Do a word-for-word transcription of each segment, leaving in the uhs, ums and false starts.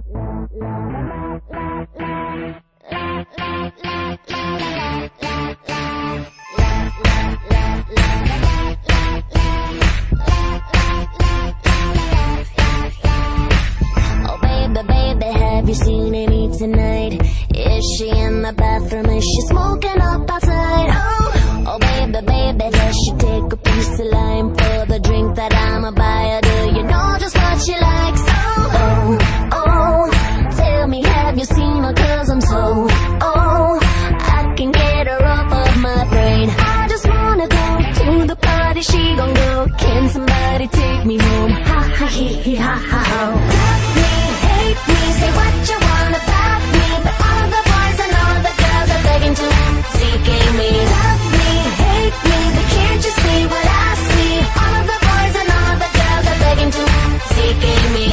Oh baby, baby, have you seen Amy tonight? Is she in the bathroom? Is she smoking up outside? Oh, oh baby, baby, does she take a piece of lime for the drink that I'ma buy her? Do you know just what she likes? Oh, oh, oh, tell me, have you seen her? Cause I'm so, oh, I can get her off of my brain. I just wanna go to the party, she gon' go. Can somebody take me home? Ha ha he he ha ha ho. Love me, hate me, say what you want about me, but all the boys and all the girls are begging to seeking me. Love me, hate me, but can't you see what I see? All of the boys and all the girls are begging to seeking me.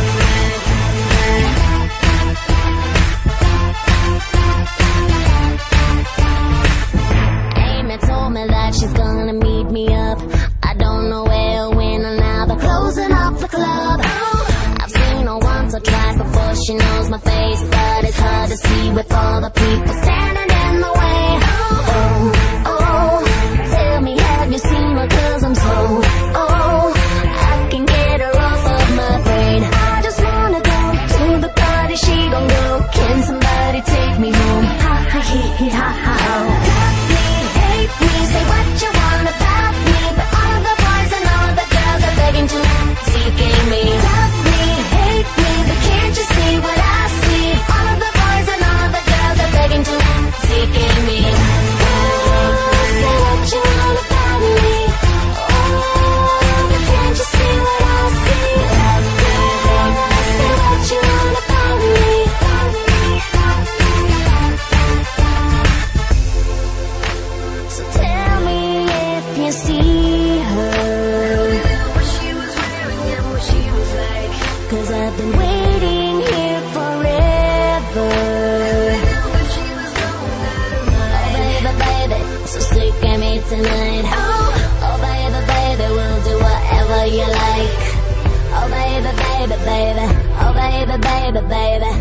Amy told me that she's gonna meet me up. I don't know where or when, or now they're closing up the club. Oh, I've seen her once or twice before she knows my face, but it's hard to see with all the people standing in the way. Oh, oh, tell me, have you seen her? Cause I'm so, oh, I can get her off of my brain. I just wanna go to the party, she gon' go. Can somebody take me home? Ha ha he he ha ha ho. Love me, hate me, say what you want about me, but all the boys and all the girls are begging to seeking me. Love me, hate me, but can't you see what I see? All of the boys and all the girls are begging to seeking me. Oh, say what you want about me. Oh, but can't you see what I see? Love me, say what you want about me. So tell me if you see her, what she was wearing and what she was like. Cause I've been waiting here forever. Oh baby, baby, so sick of me tonight. Oh, oh baby, baby, we'll do whatever you like. Oh baby, baby, baby, oh baby, baby, baby.